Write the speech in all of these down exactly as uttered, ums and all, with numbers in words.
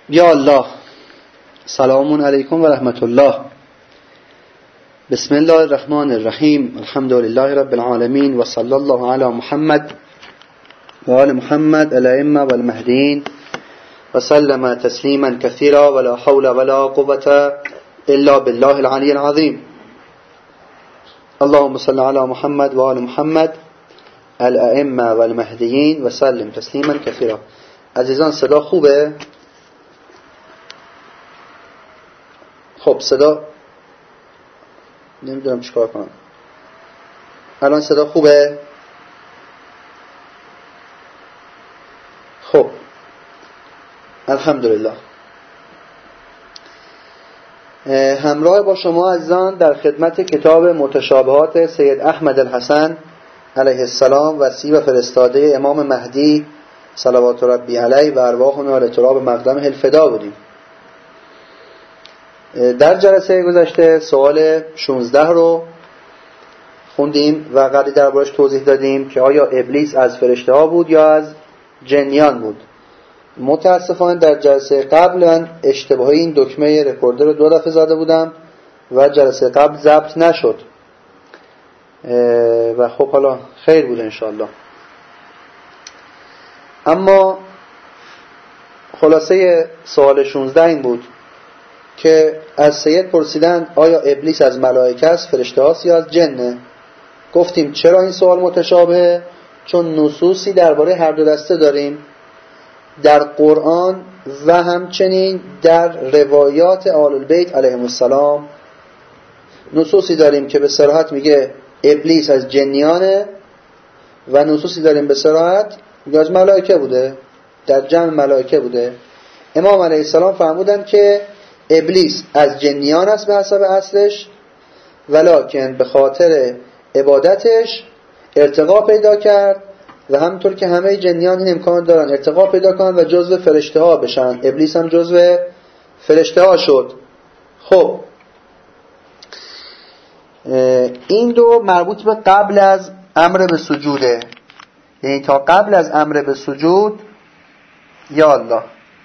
یا الله، سلام علیکم و رحمت الله. بسم الله الرحمن الرحیم. الحمد لله رب العالمین و صلی الله علی محمد و آل محمد الائمه و المهدیین و سلم تسلیما کثیرا ولا حول ولا قوة الا بالله العلی العظیم. اللهم صل علی محمد و آل محمد الائمه و المهدیین و سلم تسلیما کثیرا. عزیزان صدا خوبه؟ خب صدا نمیدونم چیکار کنم. الان صدا خوبه؟ خب الحمدلله. همراه با شما عزیزان در خدمت کتاب متشابهات سید احمد الحسن علیه السلام وصی و فرستاده امام مهدی صلوات ربی علیه و ارواحنا لتراب مقدمه الفدا بودیم. در جلسه گذشته سوال شانزده رو خوندیم و قبلی دربارش توضیح دادیم که آیا ابلیس از فرشته ها بود یا از جنیان بود. متاسفانه در جلسه قبل من اشتباهی این دکمه رکوردر رو دو دفعه زده بودم و جلسه قبل ضبط نشد و خب حالا خیر بود انشاءالله. اما خلاصه سوال شانزده این بود که از سید پرسیدن آیا ابلیس از ملائکه است، فرشته هاست یا از جنه؟ گفتیم چرا این سوال متشابهه؟ چون نصوصی درباره هر دو دسته داریم در قرآن و همچنین در روایات آل البیت علیهم السلام. نصوصی داریم که به صراحت میگه ابلیس از جنیانه و نصوصی داریم به صراحت میگه از ملائکه بوده، در جمع ملائکه بوده. امام علیه السلام فرمودن که ابلیس از جنیان است به حسب اصلش، ولکن به خاطر عبادتش ارتقا پیدا کرد و همونطور که همه جنیان این امکان دارن ارتقا پیدا کنن و جزو فرشته ها بشن، ابلیس هم جزو فرشته ها شد. خب این دو مربوط به قبل از امر به سجوده، یعنی تا قبل از امر به سجود. یا الله،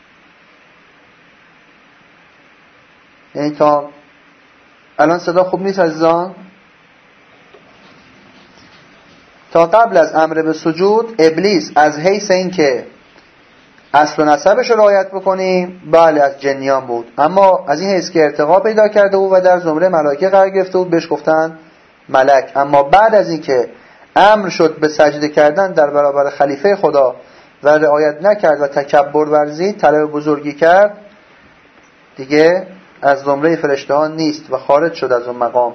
یعنی تا الان صدا خوب نیست عزیزان؟ تا قبل از امر به سجود ابلیس از حیث این که اصل و نسبش رو رعایت بکنیم بله از جنیان بود، اما از این حیث که ارتقا پیدا کرده بود و در زمره ملائکه قرار گرفته بود بهش گفتن ملک. اما بعد از این که امر شد به سجده کردن در برابر خلیفه خدا و رعایت نکرد و تکبر ورزید، طلب بزرگی کرد، دیگه از زمره فرشته ها نیست و خارج شد از اون مقام.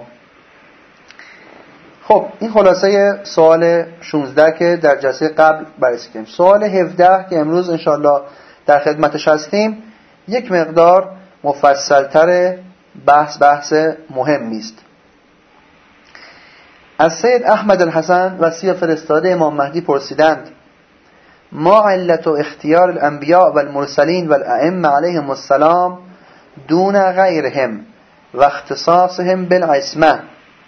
خب این خلاصه سوال شانزده که در جلسه قبل بررسی کردیم. سوال هفده که امروز انشاءالله در خدمتش هستیم یک مقدار مفصلتر، بحث بحث مهمی است. از سید احمد الحسن وصی فرستاده امام مهدی پرسیدند ما علت و اختیار الانبیاء و المرسلین و الائمه علیهم السلام دون غیرهم و اختصاصهم بالعصمه؟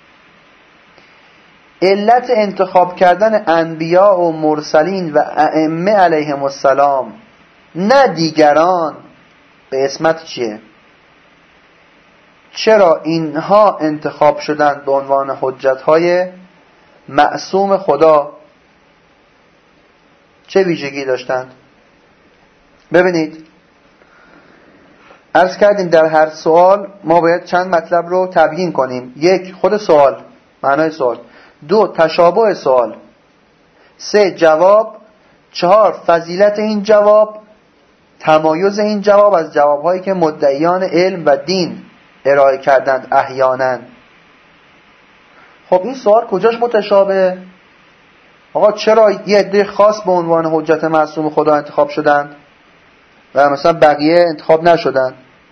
علت انتخاب کردن انبیاء و مرسلین و ائمه علیهم السلام نه دیگران به عصمت چیه؟ چرا اینها انتخاب شدند به عنوان حجت‌های معصوم خدا؟ چه ویژگی داشتند؟ ببینید عرض کردیم در هر سوال ما باید چند مطلب رو تبیین کنیم. یک، خود سوال، معنای سوال. دو، تشابه سوال. سه، جواب. چهار، فضیلت این جواب، تمایز این جواب از جوابهایی که مدعیان علم و دین ارائه کردند احیانا. خب این سوال کجاش متشابه؟ آقا چرا یه عده خاص به عنوان حجت معصوم خدا انتخاب شدند و مثلا بقیه انتخاب نشدند؟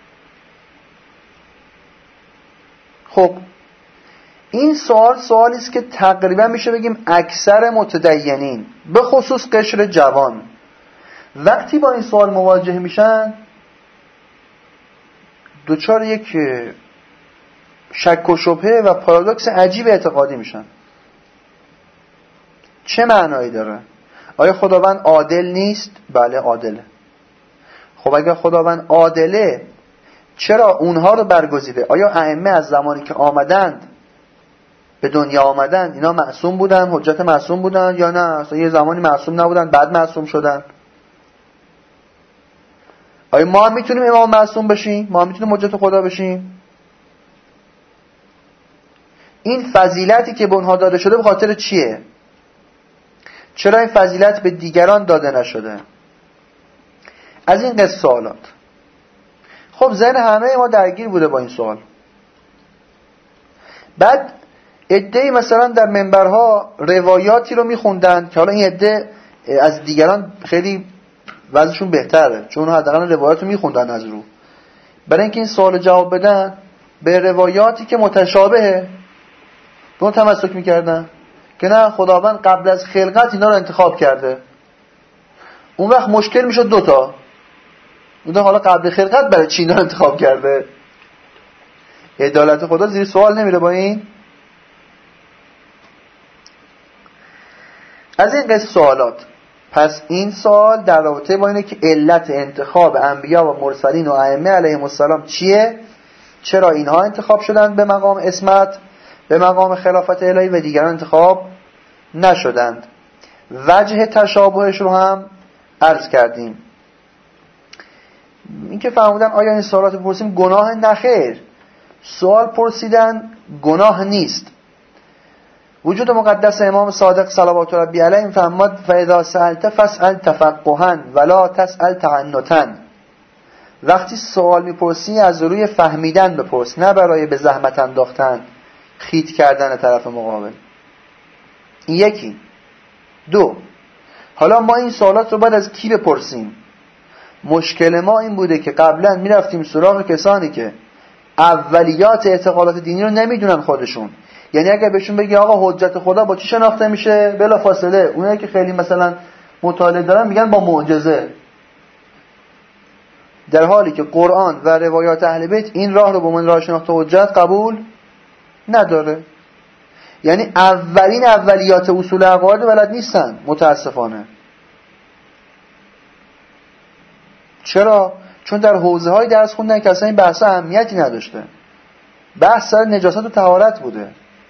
خب این سوال سوالی است که تقریبا میشه بگیم اکثر متدینین به خصوص قشر جوان وقتی با این سوال مواجه میشن دوچار یک شک و شبهه و پارادوکس عجیب اعتقادی میشن. چه معنایی داره؟ آیا خداوند عادل نیست؟ بله عادله. خب اگر خداوند عادله چرا اونها رو برگزیده؟ آیا ائمه از زمانی که آمدند به دنیا آمدند اینا معصوم بودن، حجت معصوم بودن یا نه اصلا یه زمانی معصوم نبودن بعد معصوم شدن؟ آیا ما هم میتونیم امام معصوم بشیم؟ ما هم میتونیم حجت خدا بشیم؟ این فضیلتی که به اونها داده شده به خاطر چیه؟ چرا این فضیلت به دیگران داده نشده؟ از این قصه سوالات. خب ذهن همه ما درگیر بوده با این سوال. بعد عده‌ای مثلا در منبرها روایاتی رو میخوندن که حالا این عده از دیگران خیلی وضعشون بهتره چون حداقل روایات رو میخوندن از رو، برای اینکه این سوال جواب بدن به روایاتی که متشابهه به اون تمسک میکردن که نه خداوند قبل از خلقت اینا رو انتخاب کرده. اون وقت مشکل میشد دوتا، اون حالا قبل خلقت برای چی اینا رو انتخاب کرده؟ عدالت خدا زیر سوال نمیره با این؟ از این قصه سوالات. پس این سوال در رابطه با اینه که علت انتخاب انبیا و مرسلین و ائمه علیهم السلام چیه؟ چرا اینها انتخاب شدند به مقام اسمت، به مقام خلافت الهی و دیگران انتخاب نشدند؟ وجه تشابهش رو هم عرض کردیم. این که فرمودن آیا این سوالات پرسیم گناه؟ نخیر، سوال پرسیدن گناه نیست. وجود مقدس امام صادق صلوات ربی علیه فرمود فاذا سألت فاسأل تفقها ولا تسأل تعنتا. وقتی سوال میپرسی از روی فهمیدن بپرس، نه برای به زحمت انداختن خیت کردن طرف مقابل. این یکی. دو، حالا ما این سوالات رو باید از کی بپرسیم؟ مشکل ما این بوده که قبلا میرفتیم سراغ کسانی که اولیات اعتقادات دینی رو نمیدونن خودشون. یعنی اگر بهشون بگی آقا حجت خدا با چی شناخته میشه، بلا فاصله اونایی که خیلی مثلا مطالعه دارن میگن با معجزه، در حالی که قرآن و روایات اهل بیت این راه رو به عنوان راه شناخت حجت قبول نداره. یعنی اولین اولیات اصول عقاید بلد نیستن متاسفانه. چرا؟ چون در حوزه های درس خوندن که اصلا این بحث اهمیتی نداشته. بحث سر نجاست و طهارت بوده.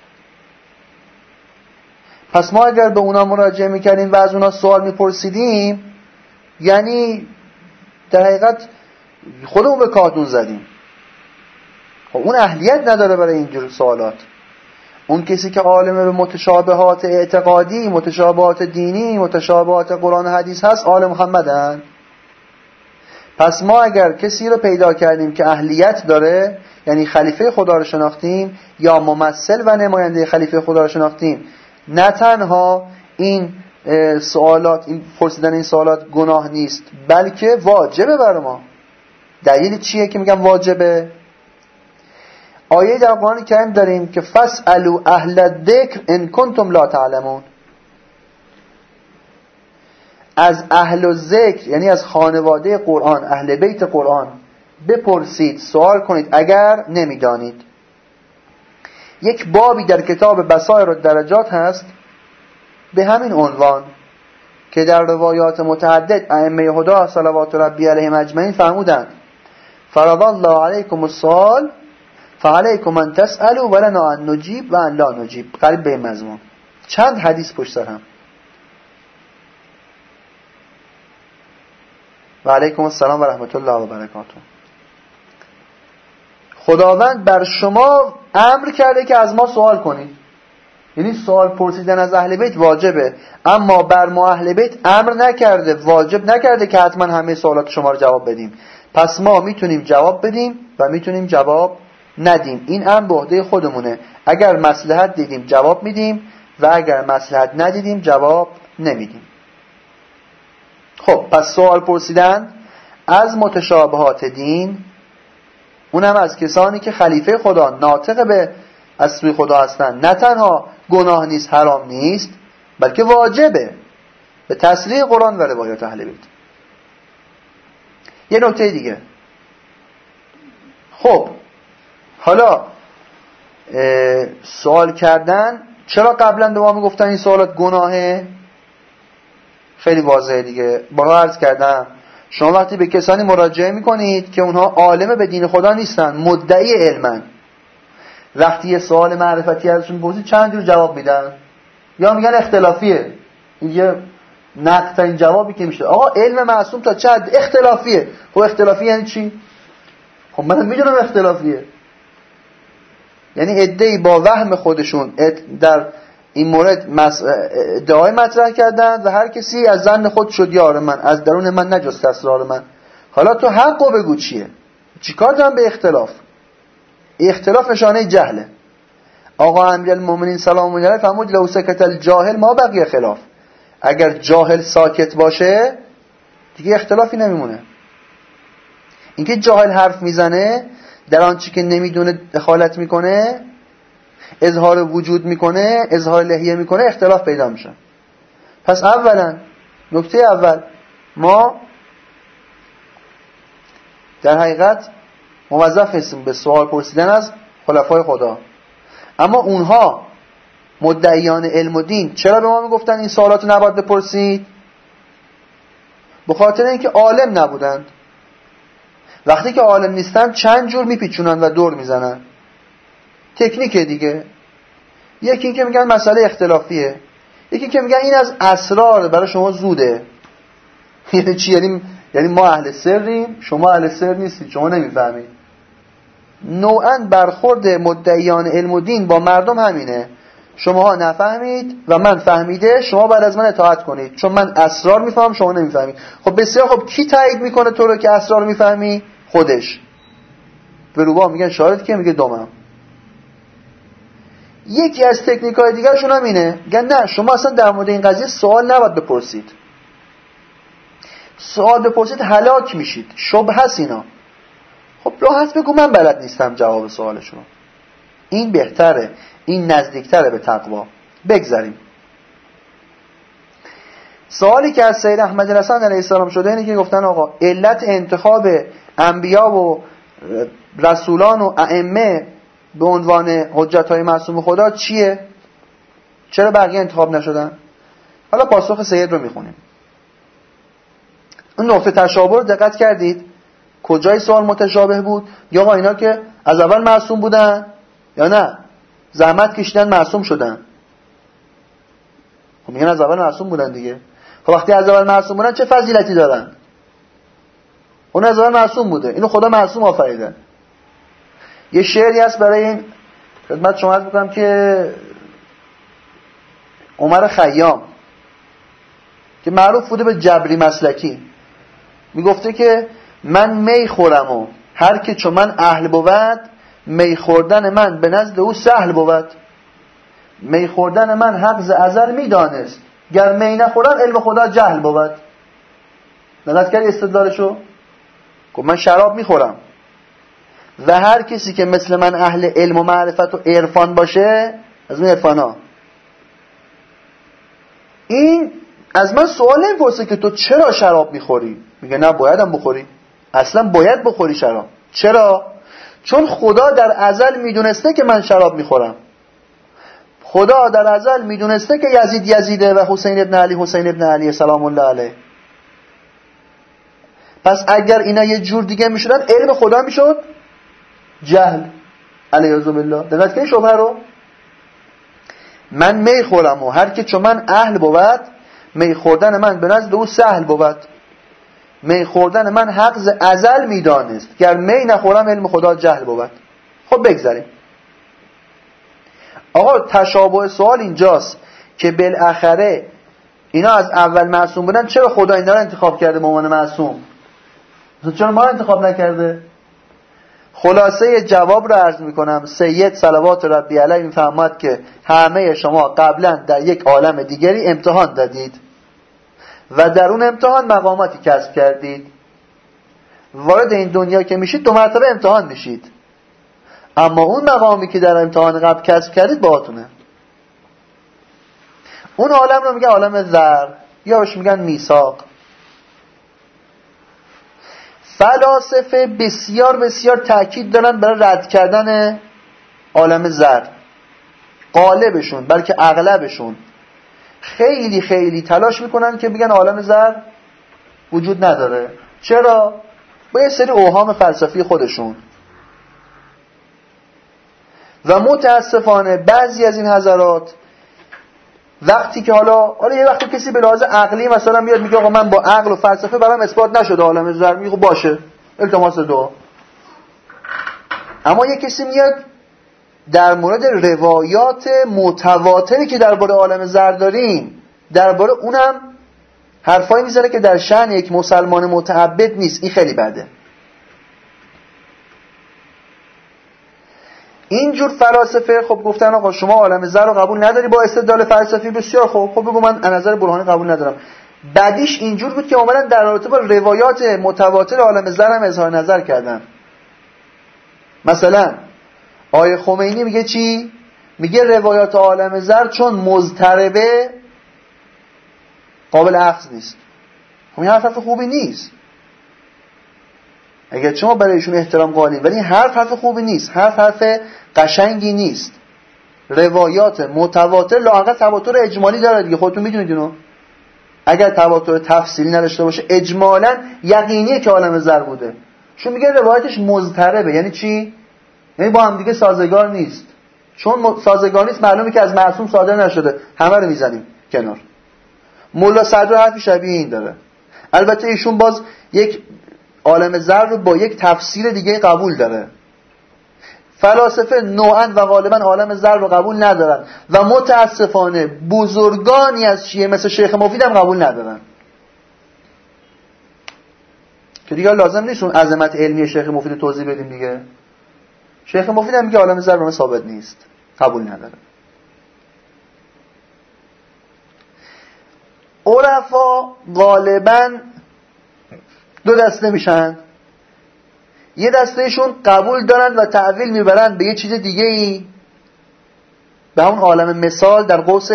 پس ما اگر به اونا مراجعه میکردیم و از اونا سوال میپرسیدیم، یعنی در حقیقت خودمون به کارتون زدیم. خب اون اهلیت نداره برای اینجور سوالات. اون کسی که عالم به متشابهات اعتقادی، متشابهات دینی، متشابهات قرآن و حدیث هست، آل محمدن. پس ما اگر کسی رو پیدا کردیم که اهلیت داره، یعنی خلیفه خدا رو شناختیم یا ممثل و نماینده خلیفه خدا رو شناختیم، نه تنها این سوالات، این پرسیدن این سوالات گناه نیست، بلکه واجبه بر ما. دلیل چیه که میگم واجبه؟ آیه در قرآن کریم داریم که فاسألوا اهل الذکر ان کنتم لا تعلمون. از اهل الذکر یعنی از خانواده قرآن، اهل بیت قرآن بپرسید، سوال کنید اگر نمیدانید. یک بابی در کتاب بصائر الدرجات هست به همین عنوان که در روایات متعدد ائمه هدا صلوات ربی علیهم اجمعین فرمودند فرض الله علیکم السؤال فعلیکم ان تسألوا ولنا ان نجیب و ان لا نجیب، قریب به این مضمون. چند حدیث پشت سر هم. و علیکم السلام و رحمت الله و برکاته. خداوند بر شما امر کرده که از ما سوال کنید، یعنی سوال پرسیدن از اهل بیت واجبه، اما بر ما اهل بیت امر نکرده، واجب نکرده که حتما همه سوالات شما رو جواب بدیم. پس ما میتونیم جواب بدیم و میتونیم جواب ندیم. این امر به عهده خودمونه. اگر مصلحت دیدیم جواب میدیم و اگر مصلحت ندیدیم جواب نمیدیم. خب پس سوال پرسیدن از متشابهات دین، اونم از کسانی که خلیفه خدا ناطق به از سوی خدا هستن، نه تنها گناه نیست، حرام نیست، بلکه واجبه به تصریح قرآن و روایات اهل بیت. یه نکته دیگه، خب حالا سوال کردن، چرا قبلا به ما میگفتن این سوالات گناهه؟ خیلی واضحه دیگه. بارها عرض کردم شما وقتی به کسانی مراجعه میکنید که اونها عالم به دین خدا نیستن، مدعی علمن، وقتی یه سوال معرفتی ازشون بپرسید چند جور جواب میدن، یا میگن اختلافیه. این یه نقطه‌ترین جوابی که میشه. آقا علم معصوم تا چه حد اختلافیه؟ خب اختلافی یعنی چی؟ خب من میدونم اختلافیه. یعنی ادعی با وهم خودشون در این مورد ادعای مطرح کردن و هر کسی از ظن خود شد یار من، از درون من نجست اسرار من. حالا تو حقو بگو چیه؟ چیکار دارم به اختلاف؟ اختلاف نشانه جهله. آقا امیرالمومنین سلام الله علیه فرمود لو سکت الجاهل ما بقی خلاف. اگر جاهل ساکت باشه دیگه اختلافی نمیمونه. اینکه جاهل حرف میزنه، در آنچه که نمیدونه دخالت میکنه، اظهار وجود میکنه، اظهار لحیه میکنه، اختلاف پیدا میشه. پس اولا نکته اول، ما در حقیقت موظف هستیم به سوال پرسیدن از خلفای خدا. اما اونها مدعیان علم و دین چرا به ما میگفتن این سوالات رو نباید بپرسید؟ به خاطر اینکه عالم نبودند. وقتی که عالم نیستن چند جور میپیچونن و دور میزنن. تکنیک دیگه. یکی این که میگن مسئله اختلافیه، یکی که میگن این از اسرار برای شما زوده. یعنی چی؟ یعنی یعنی ما اهل سریم، شما اهل سر نیستید، شما نمیفهمید. نوعاً برخورد مدعیان علم و دین با مردم همینه. شماها نفهمید و من فهمیده، شما بعد از من اطاعت کنید، چون من اسرار میفهمم شما نمیفهمید. خب بسیار خب، کی تایید میکنه تو رو که اسرار میفهمی؟ خودش. به روبا میگن شاهد که میگه دومم. یکی از تکنیک‌های دیگرشون هم اینه، میگن نه شما اصلا در مورد این قضیه سوال نباید بپرسید. سوال بپرسید هلاک میشید، شبهه هست اینا. خب راحت بگو من بلد نیستم جواب سوال شما. این بهتره، این نزدیکتره به تقوا. بگذاریم. سوالی که از سید احمد رسن علیه السلام شده اینه که گفتن آقا علت انتخاب انبیا و رسولان و ائمه به عنوان حجت‌های معصوم خدا چیه؟ چرا بقیه انتخاب نشدن؟ حالا پاسخ سید رو میخونیم. اون نقطه تشابه رو دقت کردید؟ کجای سوال متشابه بود؟ یا آقا اینا که از اول معصوم بودن یا نه زحمت کشیدن معصوم شدن؟ خب میگن از اول معصوم بودن دیگه. خب وقتی از اول معصوم بودن چه فضیلتی دارن؟ اون از اول معصوم بوده، اینو خدا معصوم آفریده. یه شعری هست برای این خدمت شما عرض می‌کنم که عمر خیام که معروف بوده به جبری مسلکی، میگفته که من می خورم و هر که چون من اهل بود، می خوردن من به نزد او سهل بود. می خوردن من حق ز ازل میدانست، گر می نخورم علم خدا جهل بود. نگاه کردی استدلالشو؟ گفت من شراب میخورم و هر کسی که مثل من اهل علم و معرفت و عرفان باشه، از اون عرفانا، این از من سوال نمیپرسه که تو چرا شراب میخوری. میگه نه بایدم بخوری، اصلا باید بخوری شراب. چرا؟ چون خدا در ازل میدونسته که من شراب میخورم. خدا در ازل میدونسته که یزید یزیده و حسین ابن علی حسین ابن علی سلام الله علیه. پس اگر اینا یه جور دیگه میشدن، علم خدا میشد جهل. علیه بالله. دقت کنید شبهه رو. من می خورم و هر که چون من اهل بود، می خوردن من به نزد او سهل بود. می خوردن من حق ز ازل میدانست، گر می نخورم علم خدا جهل بود. خب بگذاریم. آقا تشابه سوال اینجاست که بالاخره اینا از اول معصوم بودن، چرا خدا اینا رو انتخاب کرده به عنوان معصوم؟ چرا ما رو انتخاب نکرده؟ خلاصه جواب رو عرض میکنم. سید صلوات ربی علیه میفرماد که همه شما قبلا در یک عالم دیگری امتحان دادید و در اون امتحان مقاماتی کسب کردید. وارد این دنیا که میشید دو مرتبه امتحان میشید، اما اون مقامی که در امتحان قبل کسب کردید باهاتونه. اون عالم رو میگن عالم ذر، یا بهش میگن میثاق. فلاسفه بسیار بسیار تاکید دارن برای رد کردن عالم ذر. غالبشون بلکه اغلبشون خیلی خیلی تلاش میکنن که بگن عالم ذر وجود نداره. چرا؟ با یه سری اوهام فلسفی خودشون. و متاسفانه بعضی از این حضرات وقتی که حالا حالا یه وقتی کسی به لحاظ عقلی مثلا میاد میگه آقا من با عقل و فلسفه برام اثبات نشده عالم ذر، میگه باشه التماس دعا. اما یه کسی میاد در مورد روایات متواتری که درباره عالم ذر داریم درباره اونم حرفایی میزنه که در شأن یک مسلمان متعبد نیست. این خیلی بده. اینجور فلاسفه خب گفتن آقا شما عالم ذر رو قبول نداری با استدلال فلسفی، بسیار خوب، خب بگو من از نظر برهانی قبول ندارم. بعدیش اینجور بود که اومدن در رابطه با روایات متواتر عالم ذر هم اظهار نظر کردن. مثلا آیه خمینی میگه چی؟ میگه روایات عالم ذر چون مضطربه قابل اخذ نیست. خب این حرف خوبی نیست. اگر شما برایشون احترام قائلین، ولی حرف حرف خوبی نیست، حرف حرف قشنگی نیست. روایات متواتر لااقل تواتر اجمالی داره دیگه، خودتون میدونید اینو. اگر تواتر تفصیلی نداشته باشه اجمالاً یقینیه که عالم ذر بوده. چون میگه روایتش مضطربه، یعنی چی؟ یعنی با هم دیگه سازگار نیست. چون سازگار نیست معلومه که از معصوم صادر نشده. همه رو میزنیم کنار. مولا صدر حرفی شبیه این داره. البته ایشون باز یک عالم ذر رو با یک تفسیر دیگه قبول داره. فلاسفه نوعاً و غالباً عالم ذر رو قبول ندارن و متاسفانه بزرگانی از شیعه مثل شیخ مفید هم قبول ندارن. که دیگه لازم نیست اون عظمت علمی شیخ مفید رو توضیح بدیم دیگه. شیخ مفید هم میگه عالم ذر رو ثابت نیست، قبول نداره. عرفا غالباً دو دسته میشن. یه دستهشون قبول دارن و تعویل میبرن به یه چیز دیگه ای، به اون عالم مثال در قوس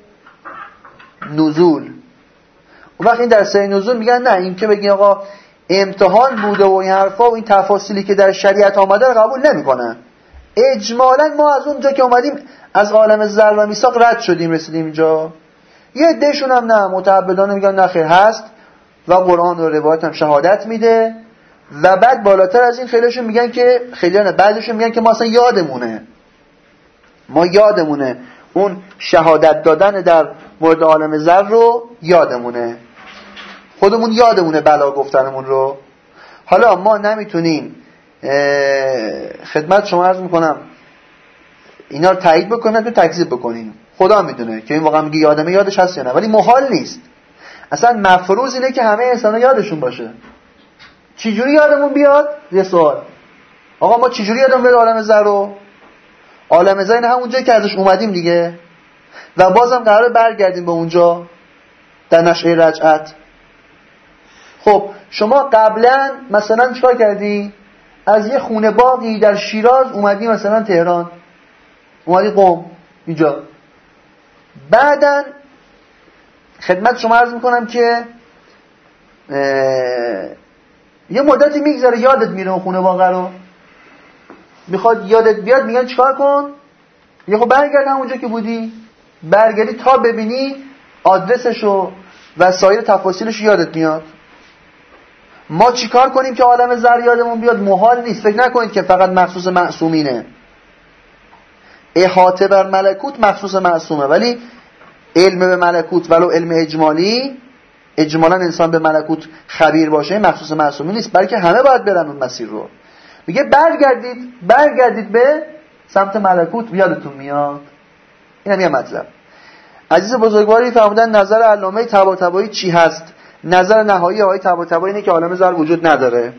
نزول. اون وقت این دسته نزول میگن نه، این که بگین آقا امتحان بوده و این حرفا و این تفاصیلی که در شریعت آمده رو قبول نمیکنن. اجمالاً ما از اونجا که اومدیم از عالم ذر و میثاق رد شدیم رسیدیم اینجا. یه عدهشون هم نه، متعبدانه میگن نه خیر هست و قرآن و روایت هم شهادت میده. و بعد بالاتر از این خیلیشون میگن که خیلیانه بعضیشون میگن که ما اصلا یادمونه ما یادمونه اون شهادت دادن در مورد عالم ذر رو یادمونه، خودمون یادمونه بلا گفتنمون رو. حالا ما نمیتونیم خدمت شما عرض میکنم اینا رو تایید بکنیم تو تکذیب بکنیم، خدا میدونه که این واقعا میگه یادمه یادش هست یا نه، ولی محال نیست. اصلا مفروض اینه که همه انسانا یادشون باشه. چجوری یادمون بیاد؟ یه سوال. آقا ما چجوری یادمون بیاد عالم ذر رو؟ عالم ذر همون جایی که ازش اومدیم دیگه و بازم قراره برگردیم به اونجا در نشأه رجعت. خب شما قبلا مثلا چیکار کردی؟ از یه خونه باقی در شیراز اومدی مثلا تهران، اومدی قم اینجا، بعدن خدمت شما عرض میکنم که یه مدتی میگذره یادت میره اون خونه باقی رو، میخواد یادت بیاد میگن چیکار کن؟ یه خب برگرد همونجا که بودی، برگردی تا ببینی آدرسشو و سایر تفاصیلش یادت میاد. ما چیکار کنیم که عالم ذر یادمون بیاد؟ محال نیست. فکر نکنید که فقط مخصوص معصومینه. احاطه بر ملکوت مخصوص معصومه، ولی علم به ملکوت ولو علم اجمالی، اجمالا انسان به ملکوت خبیر باشه مخصوص معصومین نیست، بلکه همه باید برن اون مسیر رو. میگه برگردید برگردید به سمت ملکوت، یادتون میاد. این هم یه مطلب. عزیز بزرگواری فرمودن نظر علامه طباطبایی چی هست؟ نظر نهایی آقای طباطبایی اینه که عالم ذر وجود نداره.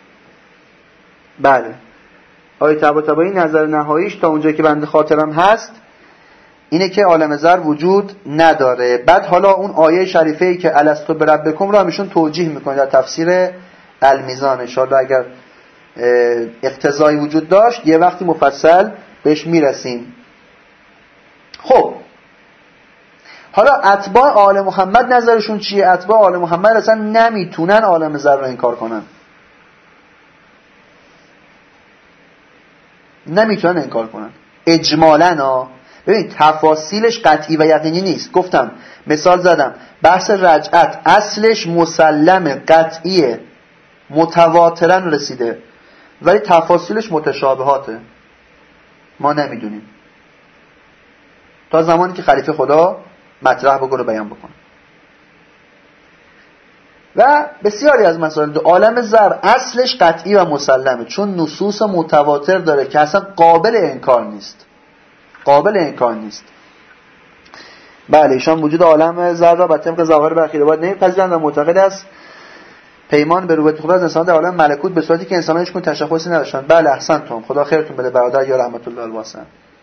بله، آقای طباطبایی نظر نهاییش تا اونجایی که بنده خاطرم هست اینه که عالم ذر وجود نداره. بعد حالا اون آیه شریفه‌ای که الستو بربکم رو همیشون توجیه میکنه در تفسیر المیزان. ان شاءالله اگر اقتضایی وجود داشت یه وقتی مفصل بهش میرسیم. خب حالا اتباع آل محمد نظرشون چیه؟ اتباع آل محمد اصلا نمیتونن عالم ذر رو انکار کنن، نمیتونن انکار کنن اجمالاً. ها ببین تفاصیلش قطعی و یقینی نیست. گفتم مثال زدم، بحث رجعت اصلش مسلمه، قطعیه، متواترا رسیده، ولی تفاصیلش متشابهاته، ما نمیدونیم تا زمانی که خلیفه خدا مطرح بکنه بیان بکنه. و بسیاری از مسائل دو عالم ذر اصلش قطعی و مسلمه، چون نصوص متواتر داره که اصلا قابل انکار نیست، قابل انکار نیست. بله ایشان وجود عالم ذر را به طبق ظاهر برخی روایات نمی‌پذیرند و معتقد است پیمان به روبت خدا از انسان در عالم ملکوت به صورتی که انسان‌ها هیچ گونه تشخصی نداشتند. بله احسنتم، خدا خیرتون بده برادر یا رحمت الله الواسع.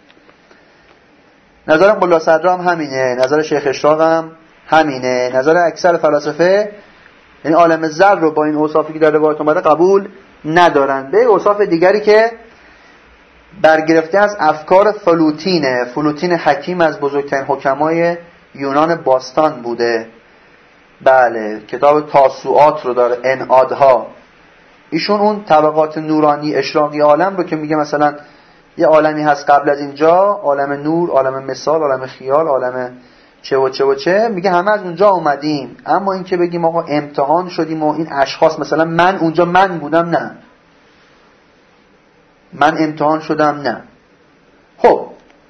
نظر ملا صدر هم همینه، نظر شیخ اشراق هم همینه، نظر اکثر فلاسفه یعنی عالم ذر رو با این اوصافی که در روایت اومده قبول ندارن. به اوصاف دیگری که برگرفته از افکار فلوتینه، فلوتین حکیم از بزرگترین حکمای یونان باستان بوده. بله کتاب تاسوعات رو داره، انعادها. ایشون اون طبقات نورانی اشراقی عالم رو که میگه مثلا یه عالمی هست قبل از اینجا، عالم نور، عالم مثال، عالم خیال، عالم چه و چه و چه، میگه همه از اونجا اومدیم، اما این که بگیم آقا امتحان شدیم و این اشخاص مثلا من اونجا من بودم، نه من امتحان شدم، نه. خب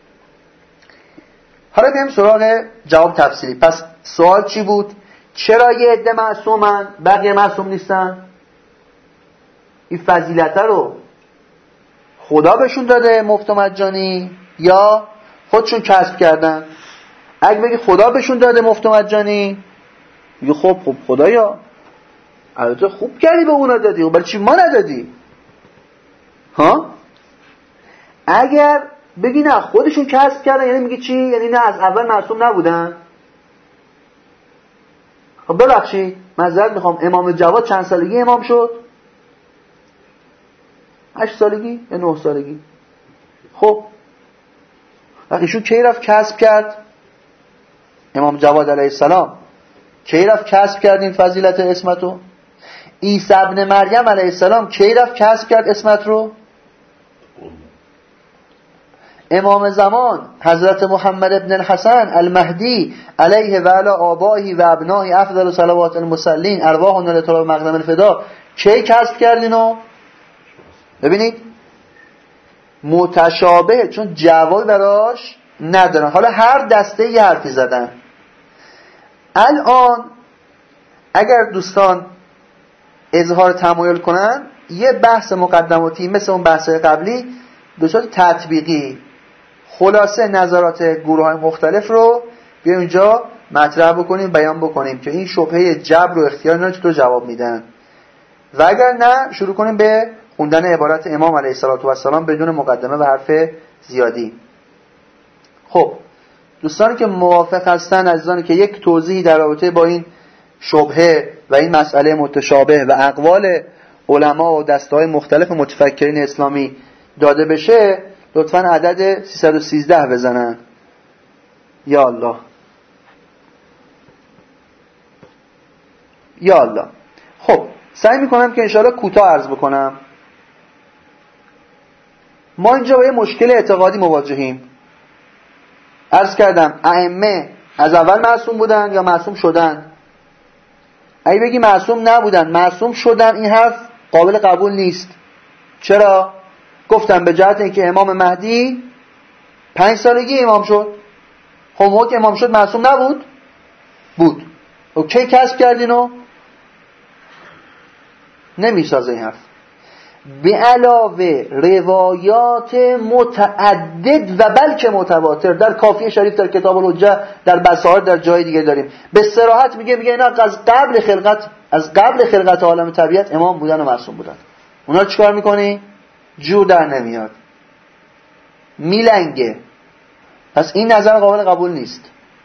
حالا بریم سراغ جواب تفصیلی. پس سوال چی بود؟ چرا یه عده معصومن بقیه معصوم نیستن؟ این فضیلت رو خدا بهشون داده مفت و مجانی یا خودشون کسب کردن؟ اگه بگی خدا بهشون داده مفت و مجانی، میگه خب خب خدایا البته خوب کردی به اونا دادی، ولی چی ما ندادی؟ ها؟ اگر بگی نه خودشون کسب کردن، یعنی میگی چی؟ یعنی نه از اول معصوم نبودن؟ خب ببخشید معذرت میخوام، امام جواد چند سالگی امام شد؟ هشت سالگی یا نه سالگی؟ خب ایشون کی رفت کسب کرد؟ امام جواد علیه السلام کی رفت کسب کرد این فضیلت اسمت رو؟ عیسی ابن مریم علیه السلام کی رفت کسب کرد اسمت رو؟ امام زمان حضرت محمد ابن الحسن المهدی علیه و علی آبائه و ابنائه افضل صلوات المصلین ارواحنا لطلب مقدم الفدا کی کسب کرد اینو؟ ببینید متشابه، چون جواب براش ندارن. حالا هر دسته یه حرفی زدن. الان اگر دوستان اظهار تمایل کنن یه بحث مقدماتی مثل اون بحث قبلی به صورت تطبیقی خلاصه نظرات گروه های مختلف رو بیایم اینجا مطرح بکنیم، بیان بکنیم که این شبهه جبر و اختیار اینا چطور جواب میدن، و اگر نه شروع کنیم به خوندن عبارت امام علیه السلام بدون مقدمه و حرف زیادی. خب دوستانی که موافق هستن، عزیزانی که یک توضیحی در رابطه با این شبهه و این مسئله متشابه و اقوال علما و دسته‌های مختلف متفکرین اسلامی داده بشه، لطفاً عدد سیصد و سیزده بزنن. یا الله یا الله. خب سعی میکنم که انشاءالله کوتاه عرض بکنم. ما اینجا با یه مشکل اعتقادی مواجهیم. عرض کردم ائمه از اول معصوم بودن یا معصوم شدن؟ اگه بگی معصوم نبودن معصوم شدن، این حرف قابل قبول نیست. چرا؟ گفتم به جهت اینکه امام مهدی پنج سالگی امام شد. خب موقع که امام شد معصوم نبود؟ بود. و کی کسب کردینو؟ نمیسازه این حرف. به علاوه روایات متعدد و بلکه متواتر در کافیه شریف، در کتاب الحجه، در بصائر، در جای دیگه داریم. به صراحت میگه میگه اینا از قبل خلقت از قبل خلقت عالم طبیعت امام بودن و معصوم بودن. اونا رو چیکار میکنی؟ جور در نمیاد، میلنگه. پس این نظر قابل قبول نیست.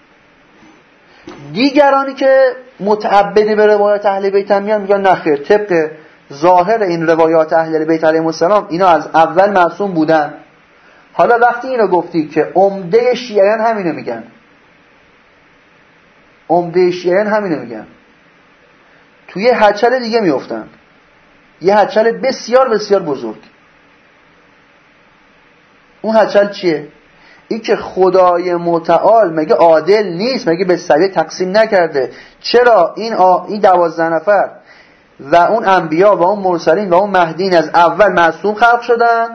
دیگرانی که متعبدی به روایات اهل بیت میان میگن نخیر، طبق ظاهر این روایات اهل بیت علیهم السلام اینا از اول معصوم بودن. حالا وقتی اینو گفتی که عمده شیعیان همینو میگن، عمده شیعیان همینو میگن، توی یه هچل دیگه میافتن، یه هچل بسیار بسیار بزرگ. اون هچل چیه؟ این که خدای متعال مگه عادل نیست؟ مگه به سویه تقسیم نکرده؟ چرا این آ... این دوازده نفر و اون انبیا و اون مرسلین و اون مهدیین از اول معصوم خلق شدن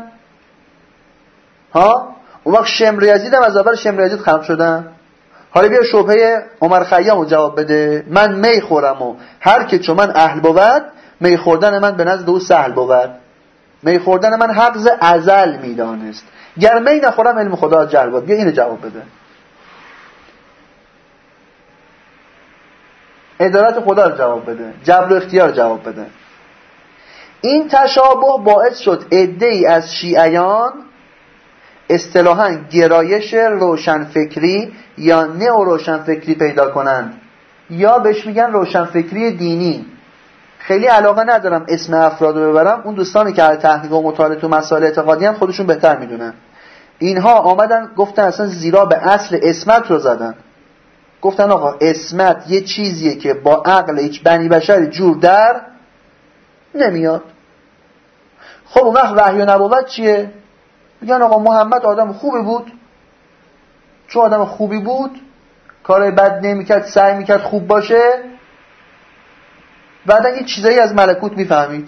ها، اون وقت شمر یزید هم از اول شمر یزید خلق شدن. حالا بیا شبهه عمر خیام رو جواب بده. من می خورم و هر که چون من اهل بود، می خوردن من به نزد او سهل بود. می خوردن من حقز ازل میدانست، گر می نخورم علم خدا جل بود. بیا اینو جواب بده. ادارت خدا رو جواب بده، جبر و اختیار جواب بده. این تشابه باعث شد عده‌ای از شیعیان اصطلاحاً گرایش روشنفکری یا نئو روشنفکری پیدا کنند، یا بهش میگن روشنفکری دینی. خیلی علاقه ندارم اسم افراد رو ببرم، اون دوستانی که از تحقیق و مطالعه تو مسائل اعتقادی هم خودشون بهتر میدونن. اینها آمدن گفتن اصلا زیرا به اصل اسمت رو زدن. گفتن آقا اسمت یه چیزیه که با عقل هیچ بنی بشری جور در نمیاد. خب اون وقت وحی و نبوت چیه؟ میگن آقا محمد آدم خوبی بود، چون آدم خوبی بود کارهای بد نمیکرد، سعی میکرد خوب باشه، بعدا یه چیزایی از ملکوت میفهمید،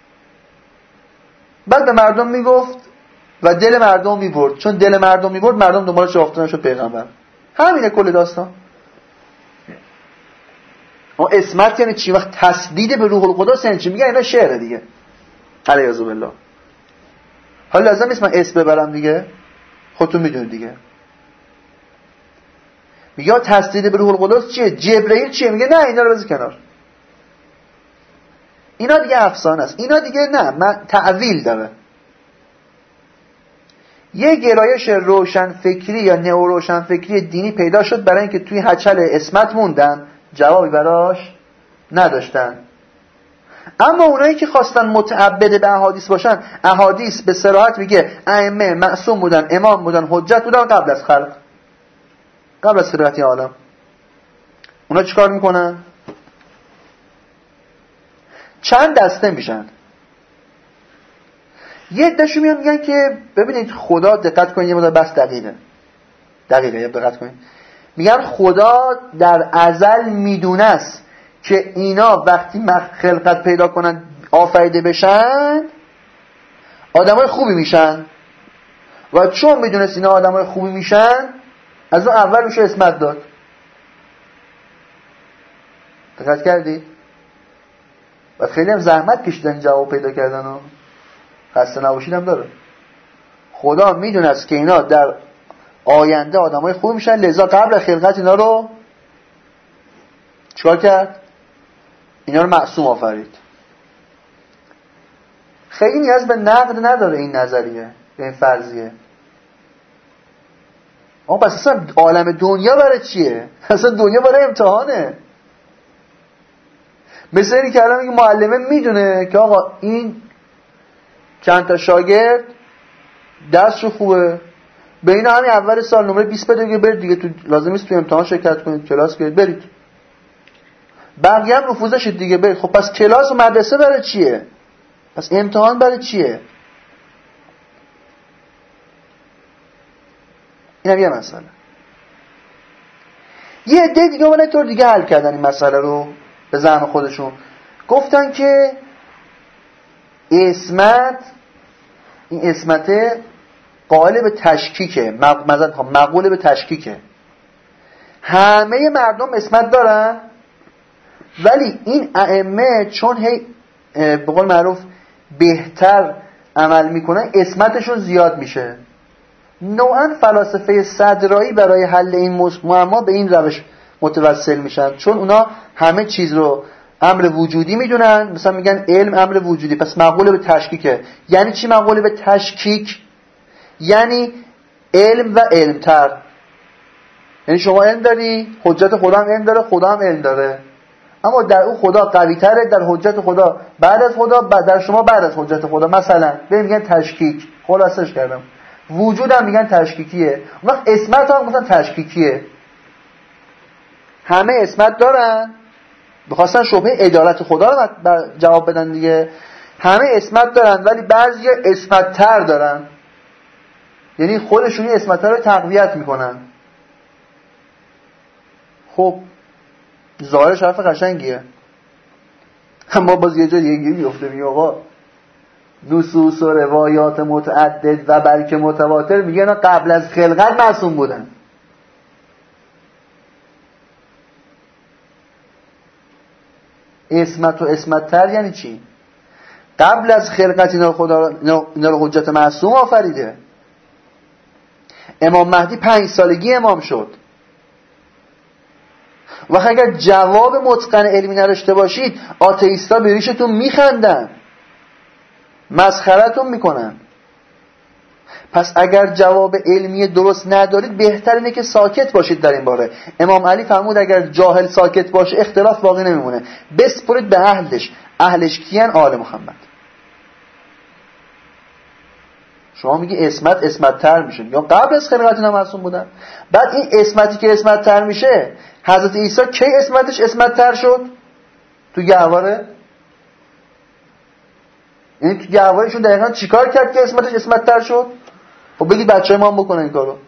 بعد به مردم میگفت و دل مردم میبرد، چون دل مردم میبرد مردم دنبالش افتادن شد پیغمبر. همینه کل داستان. اما اسمت یعنی چی؟ وقت تسدید به روح القدس یعنی چی؟ میگن اینا شعره دیگه، علیاذ بالله. حالا لازم نیست من اسم ببرم دیگه، خودتون میدونید دیگه. میگه تسدید به روح القدس چیه؟ جبرئیل چیه؟ میگه نه اینا رو بذار کنار، اینا دیگه افسانه است، اینا دیگه نه، من تعویل داره. یه گرایش روشن فکری یا نئو روشن فکری دینی پیدا شد برای اینکه توی هچل اسمت موندن، جوابی براش نداشتن. اما اونایی که خواستن متعبد به احادیث باشن، احادیث به صراحت میگه ائمه معصوم بودن، امام بودن، حجت بودن قبل از خلق، قبل از خلقت عالم. اونا چیکار میکنن؟ چند دسته میشن. یه عده‌شو میان میگن که ببینید خدا، دقت کنید یه مقدار بس دقیقه دقیقه یه دقت کنید، میگن خدا در ازل میدونه است که اینا وقتی خلقت پیدا کنن آفریده بشن آدمای خوبی میشن، و چون میدونست اینا آدمای خوبی میشن از اون اول میشه اسمت داد. دقت کردی؟ و خیلی هم زحمت کشیدن جواب پیدا کردن و خسته نباشید هم داره. خدا میدونست که اینا در آینده آدمای خوبی میشن، لذا قبل خلقت اینا رو چیکار کرد؟ اینا رو معصوم آفرید. خیلی نیاز به نقد نداره این نظریه، به این فرضیه. اما پس اصلا عالم دنیا برای چیه؟ اصلا دنیا برای امتحانه. مثل اینی که الان میگه معلمه میدونه که آقا این چند تا شاگرد درسشو خوبه، به اینا همین اول سال نمره بیست بده دیگه، برید دیگه، تو لازم نیست تو امتحان شرکت کنید، کلاس برید برید، بقیه هم نفوذشید دیگه برید. خب پس کلاس و مدرسه برای چیه؟ پس امتحان برای چیه؟ اینم یه مسئله. یه عده دیگه اون طور دیگه حل کردن این مسئله رو به زعم خودشون. گفتن که اسمت، این اسمته قائل به تشکیکه، مثلا مقوله به تشکیکه. همه مردم اسمت دارن، ولی این ائمه چون هی به قول معروف بهتر عمل میکنن اسمتشون زیاد میشه. نوعا فلاسفه صدرایی برای حل این معما به این روش متوسل میشن، چون اونا همه چیز رو امر وجودی میدونن. مثلا میگن علم امر وجودی، پس مقوله به تشکیکه. یعنی چی مقوله به تشکیک؟ یعنی علم و علمتر. یعنی شما علم داری، حجت خدا هم علم داره، خدا هم علم داره، اما در اون خدا قوی تره، در حجت خدا بعد از خدا، در شما بعد از حجت خدا. مثلا به میگن تشکیک. خلاصش کردم، وجود هم میگن تشکیکیه، اون وقت اسمت هم میگن تشکیکیه. همه اسمت دارن، بخواستن شبهه ادالت خدا رو جواب بدن دیگه. همه اسمت دارن ولی بعضی اسمت تر دارن، یعنی خودشونی اسمت تر رو تقویت میکنن. خب ظاهرش حرف قشنگیه، اما باز یه جا دیگه میفته میگه آقا نصوص و روایات متعدد و بلکه متواتر میگن قبل از خلقت معصوم بودن. اسمت و اسمت تر یعنی چی؟ قبل از خلقت اینا خدا اینا رو حجت معصوم آفریده. امام مهدی پنج سالگی امام شد. و اگر جواب متقن علمی نداشته باشید آتئیستا به ریشتون میخندن، مسخرتون میکنن. پس اگر جواب علمی درست ندارید بهتر اینه که ساکت باشید در این باره. امام علی فرمود اگر جاهل ساکت باشه اختلاف باقی نمیمونه، بسپرید به اهلش. اهلش کیان؟ آل محمد. شما میگی اسمت اسمت تر میشه، یا قبل از خلقت اینا معصوم بودن؟ بعد این اسمتی که اسمت تر میشه، حضرت عیسی کی اسمتش اسمت تر شد؟ تو گهواره؟ یعنی تو گهوارهشون دقیقا چیکار کرد که اسمتش اسمت تر شد؟ خب بگید بچه ما هم بکنن این کارو.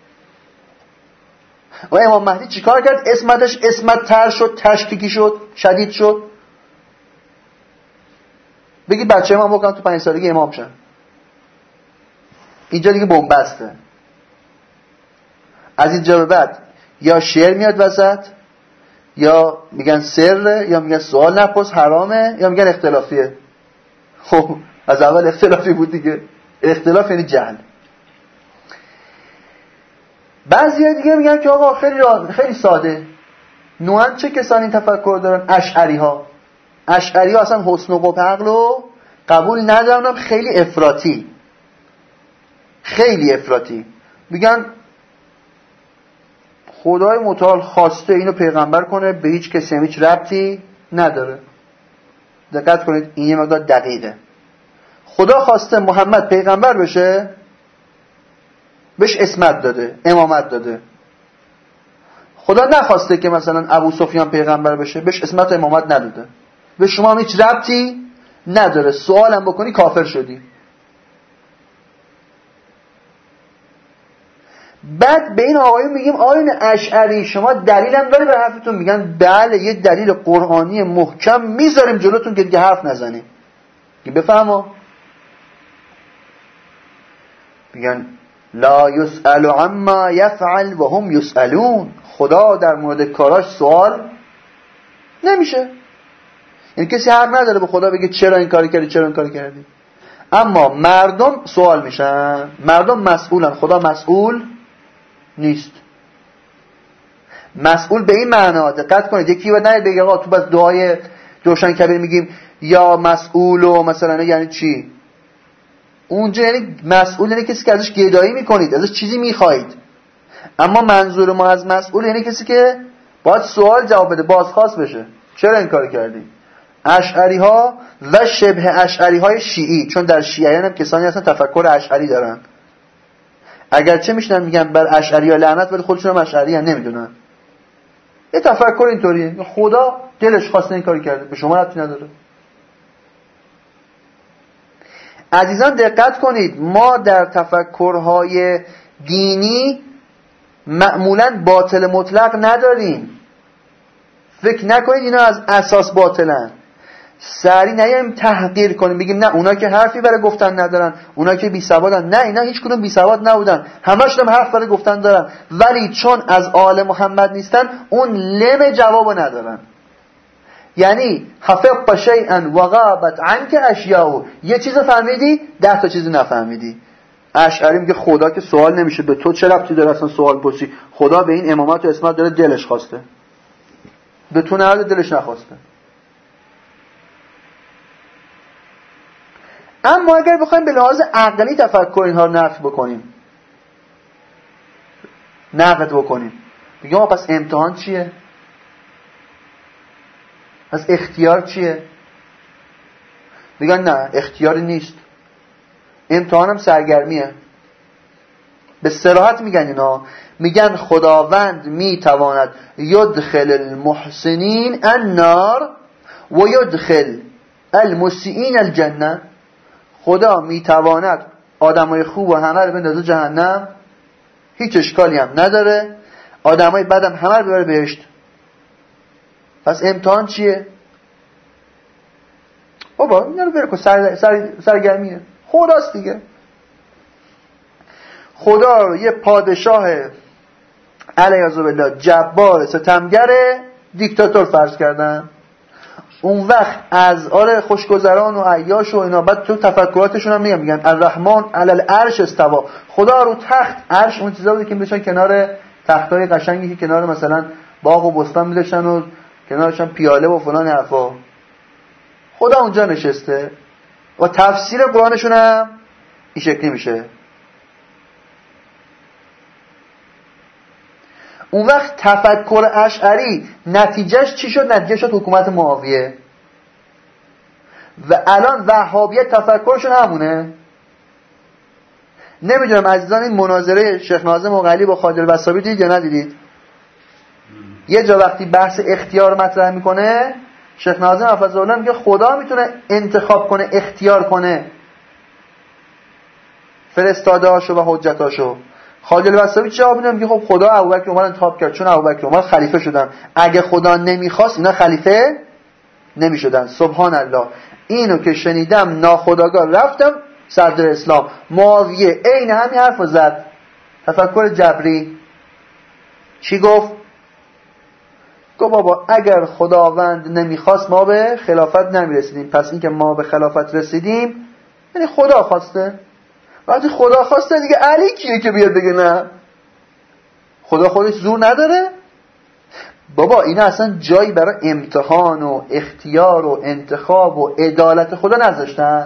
و امام مهدی چیکار کرد اسمتش اسمت تر شد، تشکیکی شد، شدید شد؟ بگید بچه ما هم بکنن تو پنج سالگی امام شن. اینجا دیگه بنبسته. از اینجا به بعد یا شعر میاد وسط، یا میگن سره، یا میگن سوال نپرس حرامه، یا میگن اختلافیه. خب از اول اختلافی بود دیگه. اختلاف یعنی جهل. بعضی دیگه میگن که آقا خیلی خیلی ساده. نوعا چه کسانی تفکر دارن؟ اشعری ها. اشعری ها اصلا حسن و قبح عقلو قبول ندارن، خیلی افراطی. خیلی افراطی. میگن خدای متعال خواسته اینو پیغمبر کنه، به هیچ کسی هم هیچ ربطی نداره. دقت کنید این یه مقدار دقیقه. خدا خواسته محمد پیغمبر بشه، بهش اسمت داده، امامت داده. خدا نخواسته که مثلا ابو سفیان پیغمبر بشه، بهش اسمت و امامت نداده. به شما هم هیچ ربطی نداره، سوالم بکنی کافر شدی. بعد به این آقایون میگیم آیون اشعری شما دلیلم داری به حرفتون؟ میگن بله یه دلیل قرآنی محکم میذاریم جلوتون که دیگه حرف نزنیم. بفهمو. میگن لا یسأل عما یفعل و هم یسألون. خدا در مورد کاراش سوال نمیشه. یعنی کسی حق نداره به خدا بگه چرا این کاری کردی، چرا این کاری کردی. اما مردم سوال میشن، مردم مسئولن، خدا مسئول نیست. مسئول به این معنا، دقت کنید، یکی باید نهید بگه آقا تو بس دعای جوشن کبیر میگیم یا مسئول و مثلا یعنی چی؟ اونجا یعنی مسئول یعنی کسی که ازش گدایی میکنید، ازش چیزی میخواید. اما منظور ما از مسئول یعنی کسی که باید سوال جواب بده، بازخواست بشه. چرا این کار کردی؟ اشعری ها و شبه اشعری های شیعی، چون در شیعیان هم کسانی هستن تفکر اشعری دارن، اگرچه میشنن میگن بر اشعری ها لعنت، ولی خودشون هم اشعری هم نمیدونن. یه تفکر اینطوریه، خدا دلش خواسته این کاری کرده، به شما ربطی نداره. عزیزان دقت کنید، ما در تفکرهای دینی معمولاً باطل مطلق نداریم. فکر نکنید اینا از اساس باطلن. سری نیایم تحقیر کنیم بگیم نه اونا که حرفی برای گفتن ندارن، اونا که بی سوادن. نه، اینا هیچ کدوم بی سواد نبودن، همشون هم حرف برای گفتن دارن، ولی چون از آل محمد نیستن اون لم جواب ندارن. یعنی حفظت شیئا و غابت عنک اشیاء، یه چیز فهمیدی ده تا چیز نفهمیدی. اشعری میگه خدا که سوال نمیشه، به تو چه ربطی داره اصلا سوال پرسی؟ خدا به این امامت و اسمت داره دلش خواسته، به تو نه دلش نخواسته. اما اگر بخوایم به لحاظ عقلی تفکر اینها رو نقد بکنیم، نقد بکنیم، بگیم ما پس امتحان چیه؟ پس اختیار چیه؟ میگن نه اختیاری نیست، امتحانم سرگرمیه. به صراحت میگن اینا، میگن خداوند میتواند یدخل المحسنین النار و یدخل المسیئین الجنه. خدا میتواند آدمای خوب و همه رو بندازه جهنم، هیچ اشکالی هم نداره، آدمای بدم همه رو ببره بهشت. پس امتحان چیه؟ بابا اینا رو برکن، سر سر سرگرمیه خداست دیگه. خدا رو یه پادشاه علیاذ بالله جبار ستمگر دیکتاتور فرض کردن. اون وقت از آره خوشگذران و عیاش و اینا، بعد تو تفکراتشون هم میگن میگن الرحمن علی العرش استوا، خدا رو تخت، عرش اون چیزا بود که میذاشتن کنار تختای قشنگی که کنار مثلا باغ و بستان میذاشتن و کنارشون پیاله و فلان حرفا، خدا اونجا نشسته. و تفسیر قرآنشون هم این شکلی میشه. اون وقت تفکر اشعری نتیجهش چی شد؟ نتیجه شد حکومت معاویه. و الان وهابیت تفکرشون همونه. نمیدونم عزیزان این مناظره شیخ ناظم اقلی با خواجه الوصابی دیدید یا ندیدید؟ یه جا وقتی بحث اختیار مطرح میکنه شیخ ناظم حفظه الله میگه خدا میتونه انتخاب کنه، اختیار کنه فرستاده‌هاشو و حجتاشو. خواجه الوصابی چه جواب میده؟ میگه خب خدا ابوبکر عمر انتخاب کرد چون ابوبکر عمر خلیفه شدن، اگه خدا نمیخواست اینا خلیفه نمیشدن. سبحان الله. اینو که شنیدم ناخودآگاه رفتم صدر اسلام معاویه عین همین حرفو زد. تفکر جبری چی گفت؟ گفت بابا اگر خداوند نمیخواست ما به خلافت نمیرسیدیم، پس اینکه ما به خلافت رسیدیم یعنی خدا خواسته. وقتی خدا خواسته دیگه علی کیه که بیاد بگه نه؟ خدا خودش زور نداره؟ بابا اینا اصلا جایی برای امتحان و اختیار و انتخاب و عدالت خدا نذاشتن.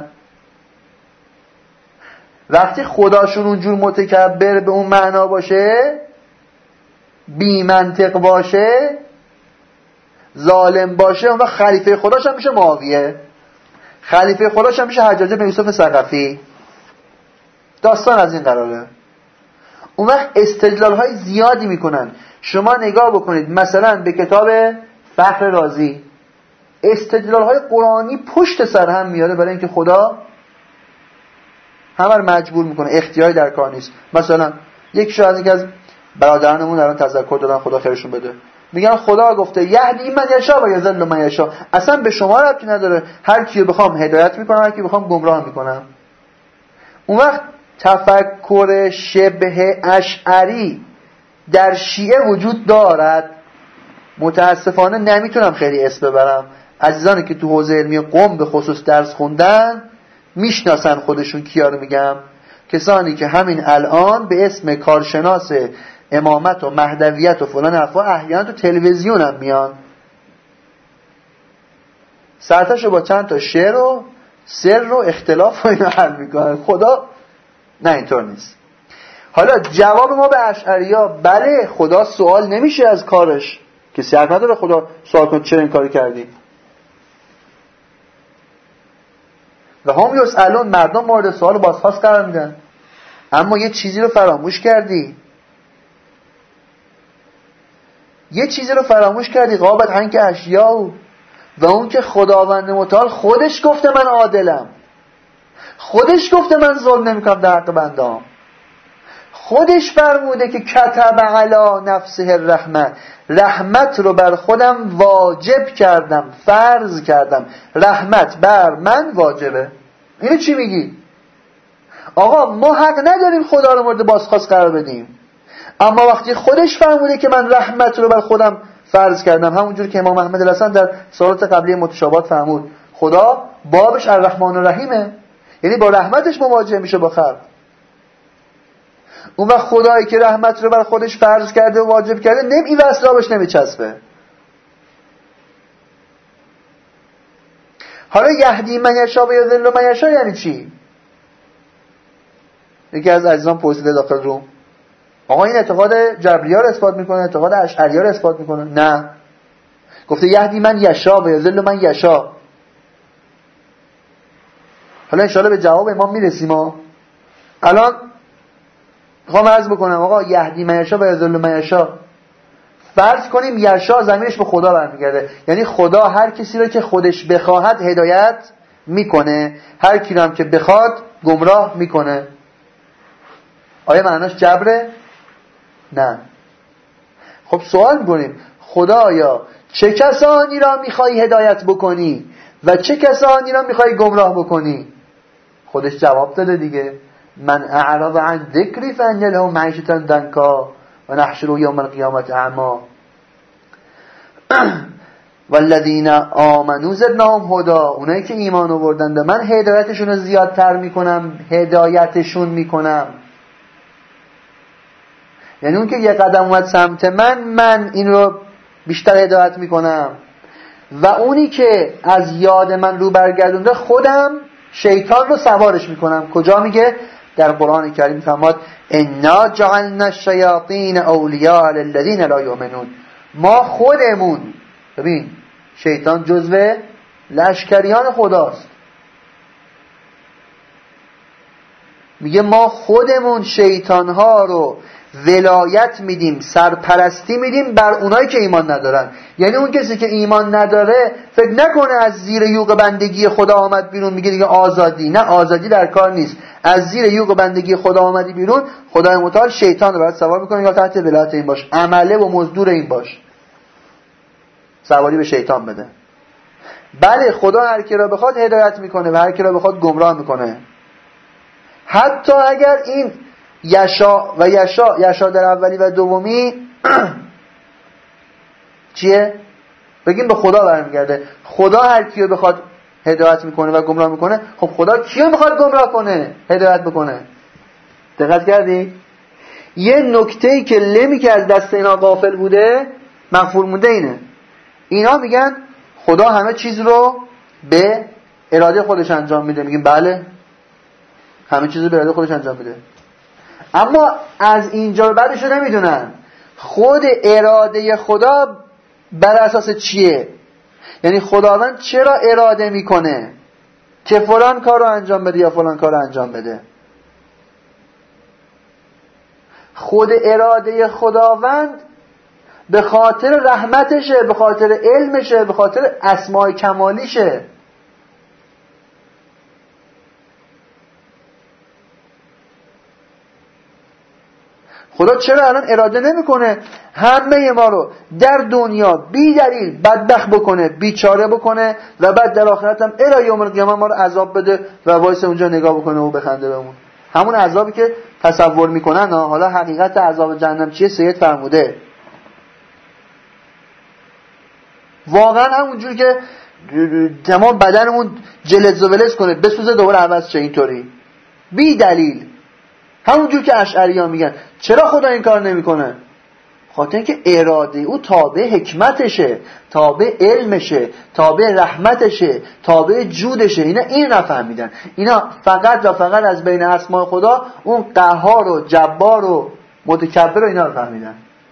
وقتی خداشون اونجور متکبر به اون معنا باشه، بی منطق باشه، ظالم باشه، اون وقت خلیفه خداش هم میشه معاویه، خلیفه خداش هم میشه حجاج بن یوسف ثقفی. داستان از این قراره. اون وقت استدلال های زیادی میکنن. شما نگاه بکنید مثلا به کتاب فخر رازی، استدلال های قرآنی پشت سر هم میاره برای اینکه خدا همه رو مجبور میکنه، اختیاری در کار نیست. مثلا یک شو از اینکه از برادرانمون الان تذکر دادن، خدا خیرشون بده، میگن خدا گفته یهدی من یشاء و یضل من یشاء، اصلا به شما ربطی نداره، هر کیو بخوام هدایت میکنم، هر کیو بخوام گمراه میکنم. اون وقت تفکر شبه اشعری در شیعه وجود دارد. متاسفانه نمیتونم خیلی اسم ببرم. عزیزانی که تو حوزه علمی قم به خصوص درس خوندن میشناسن خودشون کیا رو میگم. کسانی که همین الان به اسم کارشناس امامت و مهدویت و فلان حرفا احیانا تو تلویزیون هم میان، سرتاشو با چند تا شعر و سر و اختلاف و اینا حل میکنن. خدا نه اینطور نیست. حالا جواب ما به اشعریا بله، خدا سوال نمیشه از کارش، کسی حق نداره خدا سوال کنه چرا این کاری کردی. و هم یسالون، مردم مورد سوال و بازخواست قرار میدن. اما یه چیزی رو فراموش کردی، یه چیزی رو فراموش کردی غابت عنک اشیاء، و اون که خداوند متعال خودش گفته من عادلم، خودش گفته من ظلم نمیکنم در حق بندام، خودش فرموده که کتب علی نفسه الرحمه، رحمت رو بر خودم واجب کردم، فرض کردم، رحمت بر من واجبه. اینو چی میگی؟ آقا ما حق نداریم خدا رو مورد بازخواست قرار بدیم، اما وقتی خودش فرموده که من رحمت رو بر خودم فرض کردم، همونجور که امام احمد الحسن در سوالات قبلی متشابهات فرمود خدا بابش الرحمن الرحیمه، یعنی با رحمتش مواجه میشه با خلق. اون وقت خدایی که رحمت رو بر خودش فرض کرده و واجب کرده نمی وصلابش نمیچسبه. حالا یهدی من یشاء و یضل من یشاء یعنی چی؟ یکی از عزیزان پرسیده داخل روم، آقا این اعتقاد جبری‌ها رو اثبات میکنه، اعتقاد اشعری‌ها رو اثبات میکنه؟ نه، گفته یهدی من یشاء و یضل من یشاء. حالا انشاءالله به جواب امام میرسیم. ها الان میخوام عرض بکنم آقا یهدی من یشاء و یضل من یشاء، فرض کنیم یشاء ضمیرش به خدا برمیگرده، یعنی خدا هر کسی رو که خودش بخواهد هدایت میکنه، هر کی رو هم که بخواد گمراه میکنه. آیا معناش جبره؟ نه. خب سوال میکنیم خدایا چه کسانی را میخوای هدایت بکنی و چه کسانی را میخوای گمراه بکنی؟ خودش جواب داده دیگه، من اعرض عن ذکری فان له معیشة ضنکا و نحشره یوم القیامة اعما والذین آمنوا زدناهم هدی، اونایی که ایمان آوردن به من هدایتشون رو زیادتر میکنم، هدایتشون میکنم. یعنی اون که یه قدم اومد سمت من، من این رو بیشتر هدایت میکنم، و اونی که از یاد من رو برگردونده خودم شیطان رو سوارش میکنم. کجا میگه؟ در قرآن کریم فرماد انا جعلنا الشیاطین اولیاء للذین لا یؤمنون. ما خودمون، ببین شیطان جزو لشکریان خداست، میگه ما خودمون شیطانها رو ولایت میدیم، سرپرستی میدیم بر اونایی که ایمان ندارن. یعنی اون کسی که ایمان نداره فکر نکنه از زیر یوغ بندگی خدا آمد بیرون میگه دیگه آزادی. نه، آزادی در کار نیست. از زیر یوغ بندگی خدا آمدی بیرون، خدای متعال شیطان رو برات سوار میکنه، یا تحت ولایت این باش، عمله و مزدور این باش، سواری به شیطان بده. بله، خدا هر کی را بخواد هدایت میکنه و هر کی را بخواد گمراه میکنه. حتی اگر این یشا و یشا یشا در اولی و دومی چیه؟ بگیم به خدا برمیگرده. خدا هر کیو بخواد هدایت میکنه و گمراه میکنه. خب خدا کیو میخواد گمراه کنه، هدایت بکنه؟ دقت کردی؟ یه نکته‌ای که لمی که از دست اینا غافل بوده مغفور مونده اینه. اینا میگن خدا همه چیز رو به اراده خودش انجام میده. میگیم بله، همه چیز رو به اراده خودش انجام میده. اما از اینجا بعدش رو نمیدونن خود اراده خدا بر اساس چیه. یعنی خداوند چرا اراده میکنه که فلان کار رو انجام بده یا فلان کار رو انجام بده. خود اراده خداوند به خاطر رحمتشه، به خاطر علمشه، به خاطر اسماء کمالیشه. خدا چرا الان اراده نمیکنه همه ما رو در دنیا بی دلیل بدبخت بکنه، بیچاره بکنه، و بعد در آخرت هم الی یوم القیامه ما رو عذاب بده و وایس اونجا نگاه بکنه و بخنده بهمون؟ همون عذابی که تصور میکنن. حالا حقیقت عذاب جهنم چیه سید فرموده. واقعا همونجوری که تمام بدنمون جلد و ولز کنه، بسوزه دوباره عوض شه، اینطوری بی دلیل. همونجور که اشعری‌ها میگن چرا خدا این کار نمیکنه؟ خاطر اینکه اراده او تابع حکمتشه، تابع علمشه، تابع رحمتشه، تابع جودشه. اینا این نفهمیدن. اینا فقط و فقط از بین اسماء خدا اون قهار و جبار و متکبر و اینا رو فهمیدن،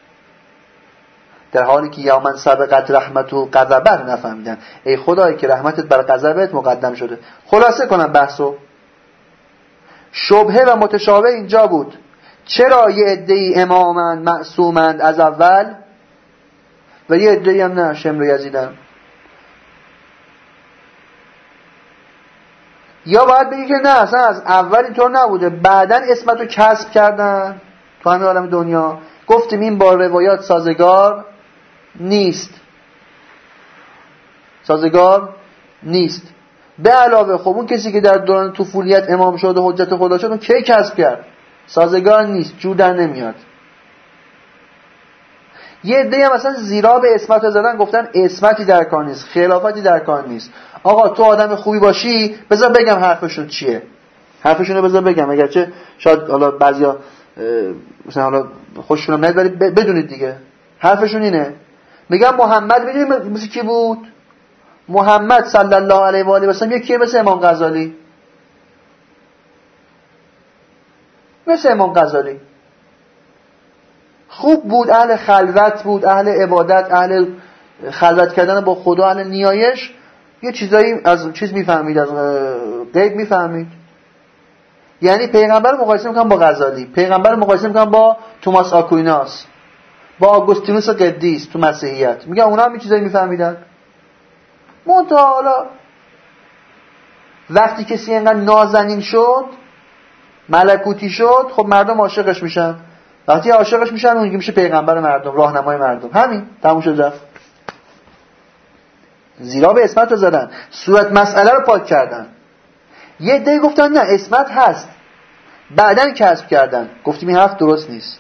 در حالی که یا من سبقت رحمت و غضبه نفهمیدن. ای خدایی که رحمتت بر غضبت مقدم شده. خلاصه کنم بحثو، شبهه و متشابه اینجا بود. چرا یه عده‌ای امامند معصومند از اول و یه عده‌ای هم نه، شمر یزیدن؟ یا باید بگی که نه، اصلا از اول اینطور نبوده، بعدن اسمت رو کسب کردن تو همین عالم دنیا. گفتیم این با روایات سازگار نیست، سازگار نیست. به علاوه خب اون کسی که در دوران طفولیت امام شد و حجت خدا شد، اون کی کسب کرد؟ سازگار نیست، جو در نمیاد. یه عده هم مثلا زیرا به اسمت زدن، گفتن اسمتی در کار نیست، خلافتی در کار نیست. آقا تو آدم خوبی باشی، بذار بگم حرفشون چیه، حرفشون رو بذار بگم، اگرچه شاید حالا بعضیا مثلا حالا خوششون نمیاد ولی بدونید دیگه حرفشون اینه. میگم محمد میدونی مثل کی بود؟ محمد صلی الله علیه و آله و سلم یکیه مثل امام غزالی، مثل امام غزالی. خوب بود، اهل خلوت بود، اهل عبادت، اهل خلوت کردن با خدا، اهل نیایش. یه چیزایی از چیز میفهمید، از غیب میفهمید. یعنی پیغمبر مقایسه میکنم با غزالی، پیغمبر مقایسه میکنم با توماس آکویناس، با آگوستینوس قدیس تو مسیحیت. میگم اونا هم یه چیزایی میفهمیدن. منتها حالا وقتی کسی اینقدر نازنین شد، ملکوتی شد، خب مردم عاشقش میشن. وقتی عاشقش میشن اون میشه پیغمبر مردم، راهنمای مردم. همین تموم شد رفت. زیرا به اسمت رو زدن، صورت مسئله رو پاک کردن. یه عده گفتن نه اسمت هست، بعدن کسب کردن. گفتیم این حرف درست نیست،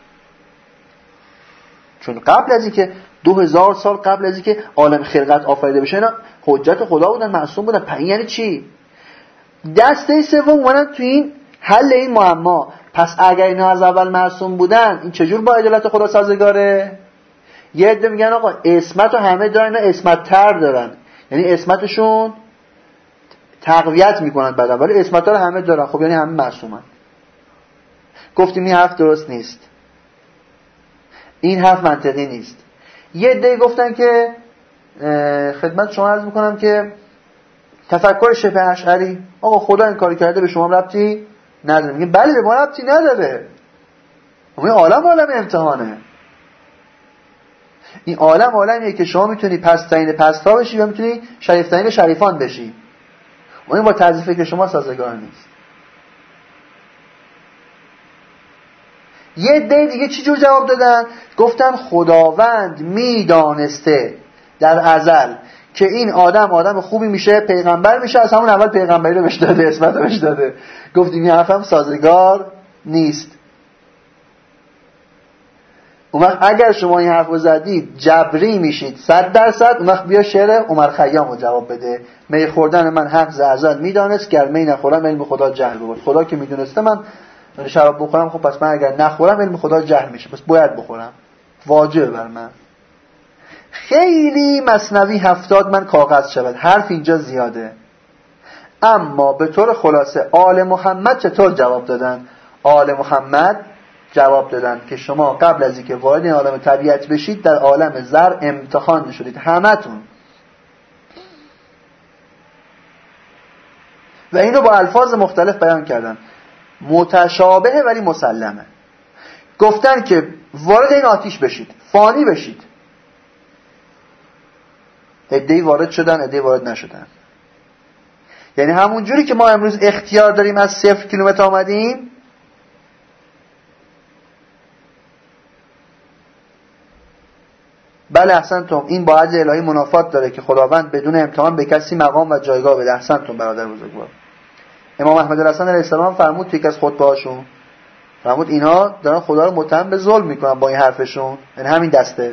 چون قبل از اینکه دو هزار سال قبل از اینکه عالم خلقت آفریده بشه اینا حجت خدا بودن، معصوم بودن. پس یعنی چی؟ دسته سوم اومدن تو این حل این معما. پس اگر اینا از اول معصوم بودن این چجور با عدالت خدا سازگاره؟ یه عده میگن آقا اسمت رو همه دارن، اینا اسمت تر دارن، یعنی اسمتشون تقویت میکنن بعد، ولی اسمت ها رو همه دارن، خب یعنی همه معصومن. گفتیم این حرف درست نیست، این حرف منطقی نیست. یه عده گفتن که خدمت شما عرض میکنم که تفکر شبه اشعری، آقا خدا این کاری کرده به شما ربطی نداره. میگه بله به ما ربطی نداره، این عالم عالم امتحانه. این عالم عالمیه که شما میتونی پست‌ترین پستا بشی و میتونی شریفترین شریفان بشی، و این با طرز فکر شما سازگار نیست. یه عده دیگه چی جور جواب دادن؟ گفتن خداوند میدانسته در ازل که این آدم آدم خوبی میشه، پیغمبر میشه، از همون اول پیغمبری رو بهش داده، اسمت رو بهش داده. گفتیم این حرف هم سازگار نیست. اون وقت اگر شما این حرف رو زدید جبری میشید صد درصد. اون وقت بیا شعر عمر خیام رو جواب بده: می خوردن من حق ز ازل میدانست، گر می نخورم علم خدا جهل بود. خدا که میدونسته من شراب بخورم، خب پس من اگر نخورم علم خدا جهل میشه، پس باید بخورم، واجبه بر من. خیلی مثنوی هفتاد من کاغذ شود، حرف اینجا زیاده. اما به طور خلاصه آل محمد چطور جواب دادن؟ آل محمد جواب دادن که شما قبل از اینکه وارد این عالم طبیعت بشید در عالم زر امتحان شدید، همتون. و اینو با الفاظ مختلف بیان کردن، متشابه ولی مسلمه. گفتن که وارد این آتیش بشید، فانی بشید. عده‌ای وارد شدن، عده‌ای وارد نشدن. یعنی همون جوری که ما امروز اختیار داریم از صفر کیلومتر آمدیم، بله احسنتم، این با عدل الهی منافات داره که خداوند بدون امتحان به کسی مقام و جایگاه بده. احسنتم برادر بزرگوار. امام احمد الحسن علیه السلام فرمود توی یک از خطبه‌هاشون، فرمود اینا دارن خدا رو متهم به ظلم میکنن با این حرفشون. یعنی همین دسته.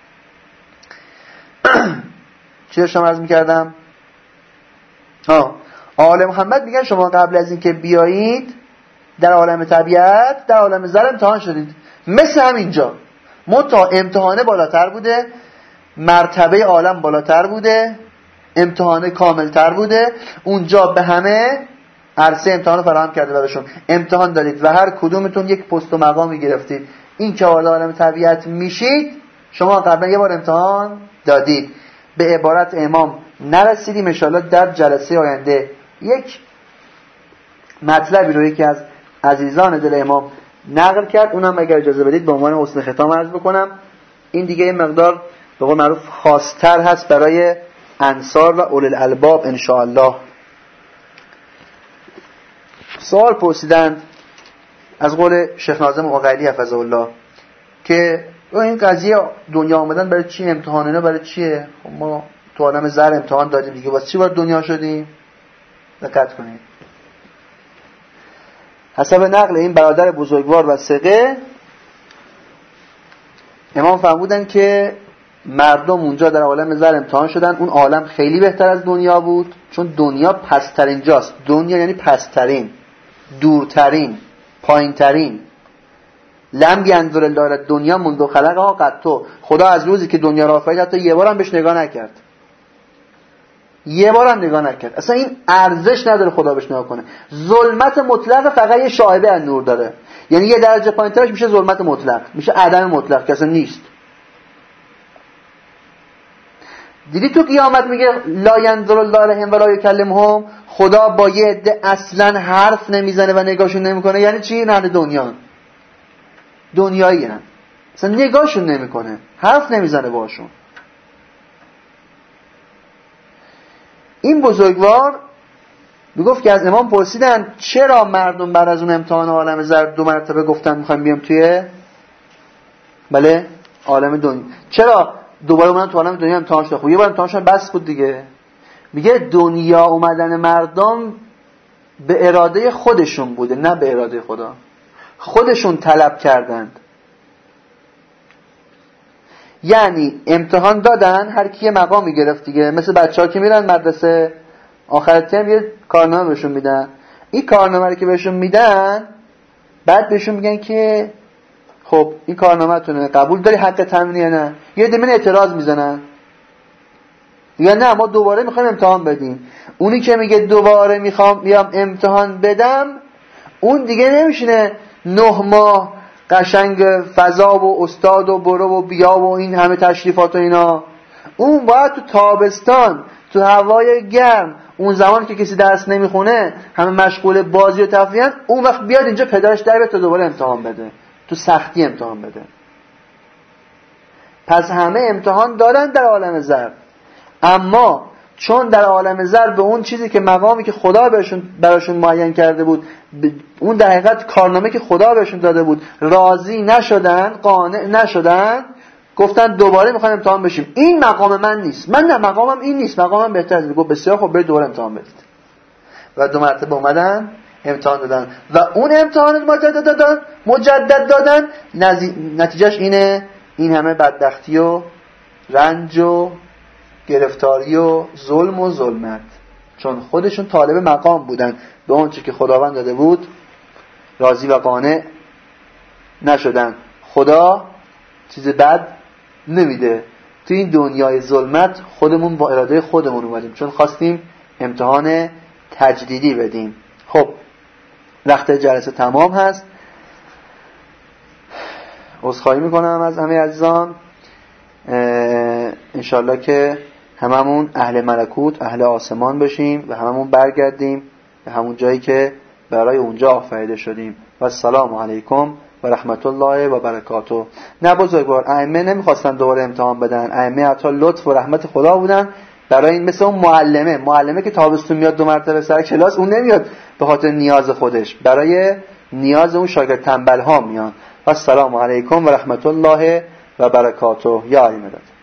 چی داشتم عرض میکردم؟ ها، آل محمد میگن شما قبل از اینکه بیایید در عالم طبیعت، در عالم زر امتحان شدید، مثل همینجا. منتها امتحانه بالاتر بوده، مرتبه عالم بالاتر بوده، امتحانه کاملتر بوده. اونجا به همه عرصه امتحان رو فراهم کرده براشون. امتحان دارید و هر کدومتون یک پست و مقامی گرفتید. این که وارد عالم طبیعت میشید، شما قبلا یه بار امتحان دادید. به عبارت امام نرسیدیم. ان شاءالله در جلسه آینده یک مطلبی رو یکی از عزیزان دل امام نقل کرد، اونم اگر اجازه بدید به عنوان حسن ختام عرض بکنم. این دیگه یه مقدار به قول معروف خاص‌تر هست برای انصار و اولي الالباب ان شاء الله. سوال پرسیدند از قول شیخ ناظم عقیلی حفظه الله که این قضیه دنیا آمدن برای چی، امتحان اینا برای چیه؟ خب ما تو عالم زر امتحان دادیم دیگه، واسه چی وارد دنیا شدیم؟ دقت کنید. حسب نقل این برادر بزرگوار و ثقه، امام فرمودن که مردم اونجا در عالم زر امتحان شدن. اون عالم خیلی بهتر از دنیا بود، چون دنیا پسترین جاست. دنیا یعنی پسترین، دورترین، پایینترین. لم ینظر الله دنیا منذ خلقها قط. خدا از روزی که دنیا را آفرید حتی یه بارم بهش نگاه نکرد، یه بارم نگاه نکرد. اصلا این ارزش نداره خدا بهش نگاه کنه. ظلمت مطلق فقط یه شایبه از نور داره، یعنی یه درجه پایینترش میشه ظلمت مطلق، میشه عدم مطلق که اصلا نیست. دیدی تو قیامت میگه لا ینظر الله الیهم ولا یکلمهم، خدا با یه عده اصلا حرف نمیزنه و نگاهشون نمیکنه. یعنی چی؟ نه دنیا دنیایی هم اصلا نگاهشون نمیکنه، حرف نمیزنه باشون. این بزرگوار میگفت که از امام پرسیدن چرا مردم بعد از اون امتحان عالم زر دو مرتبه گفتن میخوایم بیام توی بله عالم دنیا، چرا دوباره اومدن تو عالم دنیا امتحان شدن. خب یه بار امتحانشون بس بود دیگه. میگه دنیا اومدن مردم به اراده خودشون بوده، نه به اراده خدا. خودشون طلب کردند. یعنی امتحان دادن، هر کی مقامی گرفت دیگه. مثل بچه‌ها که میرن مدرسه آخر ترم یه کارنامه بهشون میدن. این کارنامه رو که بهشون میدن بعد بهشون میگن که خب این کارنامه‌تونه، قبول داری حق تمرین یا نه؟ یه دمین اعتراض میزنن یا نه ما دوباره میخوایم امتحان بدیم. اونی که میگه دوباره میخوام بیام امتحان بدم، اون دیگه نمیشینه نه ماه قشنگ فضا و استاد و برو و بیا و این همه تشریفات و اینا. اون باید تو تابستان تو هوای گرم، اون زمان که کسی درس نمیخونه همه مشغول بازی و تفریحن، اون وقت بیاد اینجا پدرش در بیاد تا دوباره امتحان بده، تو سختی امتحان بده. پس همه امتحان دارن در عالم زر، اما چون در عالم زر به اون چیزی که مقامی که خدا بهشون براشون معین کرده بود، اون در حقیقت کارنامه که خدا بهشون داده بود، راضی نشدن، قانع نشدن، گفتن دوباره میخوایم امتحان بشیم. این مقام من نیست، من نه مقامم این نیست، مقامم بهتره. گفت بسیار خب برید دوباره امتحان بدید. و دو مرتبه اومدن امتحان دادن و اون امتحان مجدد دادن مجدد دادن نتیجهش اینه، این همه بدبختی و رنج و گرفتاری و ظلم و ظلمت. چون خودشون طالب مقام بودن، به اون چیزی که خداوند داده بود راضی و قانع نشدن. خدا چیز بد نمیده. تو این دنیای ظلمت خودمون با اراده خودمون اومدیم، چون خواستیم امتحان تجدیدی بدیم. خب وقت جلسه تمام هست. عذرخواهی میکنم از همه عزیزان. انشالله که هممون اهل ملکوت، اهل آسمان بشیم و هممون برگردیم به همون جایی که برای اونجا آفریده شدیم. و السلام علیکم و رحمت الله و برکاته. نه بزرگوار، ائمه نمیخواستن دوباره امتحان بدن. ائمه عطا لطف و رحمت خدا بودن. برای این مثل اون معلمه معلمه که تابستون میاد دو مرتبه سر کلاس، اون نمیاد به خاطر نیاز خودش، برای نیاز اون شاگرد تنبل ها میان. و السلام علیکم و رحمت الله و برکاته. یا علی مدد.